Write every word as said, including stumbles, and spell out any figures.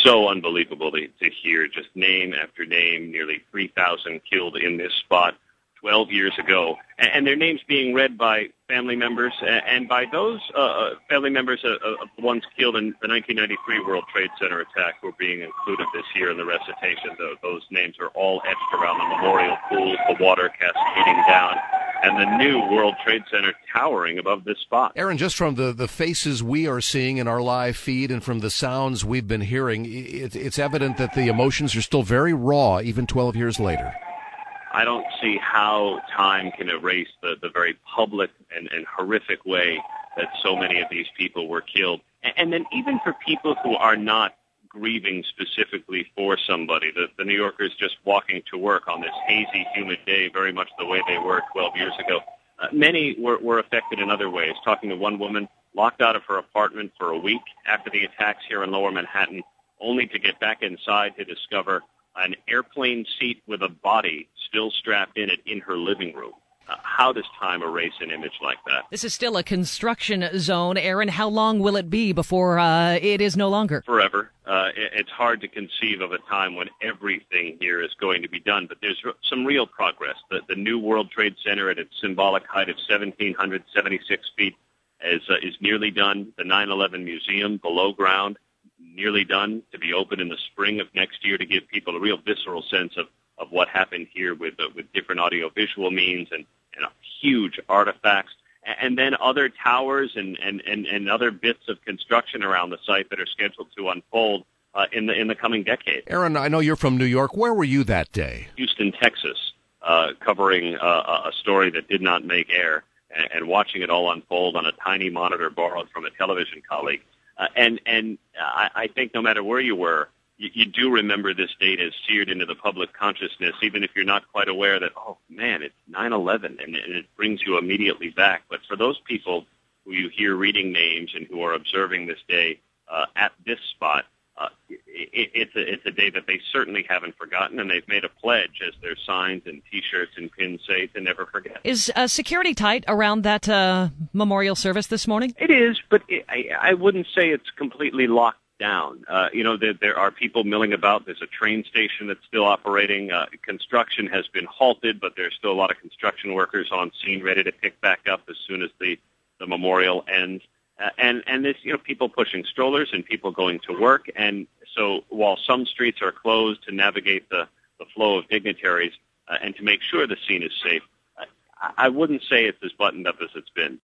so unbelievable to, to hear just name after name, nearly three thousand killed in this spot twelve years ago, and, and their names being read by family members and by those uh, family members of, of the ones killed in the nineteen ninety-three World Trade Center attack who are being included this year in the recitation. Those, those names are all etched around the memorial pools, the water cascading down, and the new World Trade Center towering above this spot. Aaron, just from the, the faces we are seeing in our live feed and from the sounds we've been hearing, it, it's evident that the emotions are still very raw, even twelve years later. I don't see how time can erase the, the very public and, and horrific way that so many of these people were killed. And, and then even for people who are not grieving specifically for somebody, the, the New Yorkers just walking to work on this hazy, humid day, very much the way they were twelve years ago, uh, many were, were affected in other ways. Talking to one woman, locked out of her apartment for a week after the attacks here in Lower Manhattan, only to get back inside to discover an airplane seat with a body still strapped in it in her living room. Uh, how does time erase an image like that? This is still a construction zone. Aaron, how long will it be before uh, it is no longer? Forever. Uh, it, it's hard to conceive of a time when everything here is going to be done, but there's r- some real progress. The, the new World Trade Center at its symbolic height of one thousand seven hundred seventy-six feet is, uh, is nearly done. The nine eleven Museum below ground, nearly done, to be open in the spring of next year to give people a real visceral sense of, of what happened here with uh, with different audiovisual means and, and huge artifacts. And then other towers and, and, and, and other bits of construction around the site that are scheduled to unfold uh, in the in the coming decade. Aaron, I know you're from New York. Where were you that day? Houston, Texas, uh, covering uh, a story that did not make air and, and watching it all unfold on a tiny monitor borrowed from a television colleague. Uh, and and I, I think no matter where you were, you, you do remember this date as seared into the public consciousness, even if you're not quite aware that, oh, man, it's nine eleven, and, and it brings you immediately back. But for those people who you hear reading names and who are observing this day uh, at this spot, uh, it, it's, a, it's a day that they certainly haven't forgotten, and they've made a pledge, as their signs and T-shirts and pins say, to never forget. Is uh, security tight around that uh, memorial service this morning? It is, but it, I, I wouldn't say it's completely locked down. Uh, you know, there, there are people milling about. There's a train station that's still operating. Uh, construction has been halted, but there's still a lot of construction workers on scene ready to pick back up as soon as the, the memorial ends. Uh, and, and this, you know, people pushing strollers and people going to work. And so while some streets are closed to navigate the, the flow of dignitaries uh, and to make sure the scene is safe, uh, I wouldn't say it's as buttoned up as it's been.